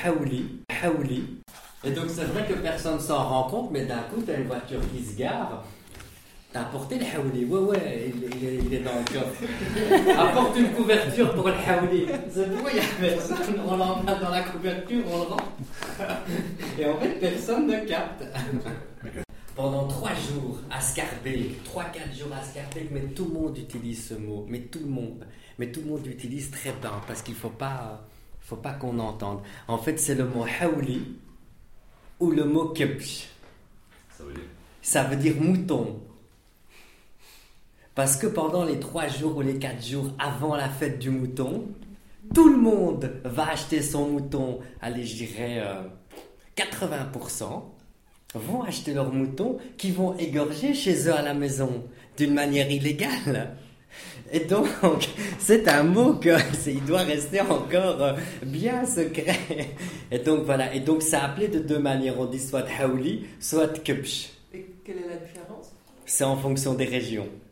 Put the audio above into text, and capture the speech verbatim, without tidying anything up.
haouli, haouli. Et donc c'est vrai que personne ne s'en rend compte, mais d'un coup, tu as une voiture qui se gare. T'as apporté le haouli? Ouais, ouais, il, il, il est dans le coffre. Apporte une couverture pour le haouli. C'est pourquoi il y a personne, on l'emmène dans la couverture, on le rend. Et en fait, personne ne capte. Pendant trois jours à Scarbeck, trois, quatre jours à Scarbeck, mais tout le monde utilise ce mot, mais tout le monde, mais tout le monde l'utilise très bien, parce qu'il ne faut pas, faut pas qu'on entende. En fait, c'est le mot haouli ou le mot kebsh. Ça veut dire Ça veut dire mouton. Parce que pendant les trois jours ou les quatre jours avant la fête du mouton, tout le monde va acheter son mouton, allez, je dirais euh, quatre-vingts pour cent, vont acheter leur mouton qui vont égorger chez eux à la maison d'une manière illégale. Et donc, c'est un mot que il doit rester encore bien secret. Et donc voilà, et donc c'est appelé de deux manières, on dit soit haouli, soit kebsh. Et quelle est la différence? C'est en fonction des régions.